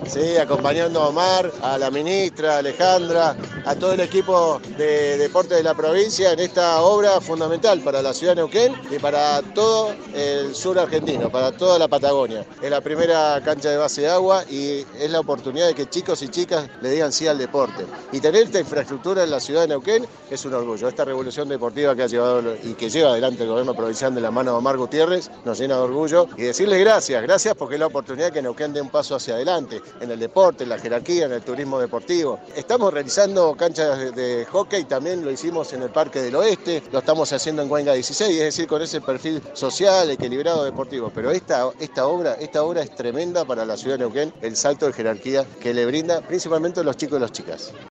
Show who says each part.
Speaker 1: Sí, acompañando a Omar, a la ministra, a Alejandra, a todo el equipo de deporte de la provincia en esta obra fundamental para la ciudad de Neuquén y para todo el sur argentino, para toda la Patagonia. Es la primera cancha de base de agua y es la oportunidad de que chicos y chicas le digan sí al deporte. Y tener esta infraestructura en la ciudad de Neuquén es un orgullo. Esta revolución deportiva que ha llevado y que lleva adelante el gobierno provincial de la mano de Omar Gutiérrez nos llena de orgullo y decirle gracias porque es la oportunidad que Neuquén dé un paso hacia adelante en el deporte, en la jerarquía, en el turismo deportivo. Estamos realizando canchas de hockey, también lo hicimos en el Parque del Oeste, lo estamos haciendo en Cuenca 16, es decir, con ese perfil social, equilibrado, deportivo. Pero esta obra es tremenda para la ciudad de Neuquén, el salto de jerarquía que le brinda principalmente a los chicos y las chicas.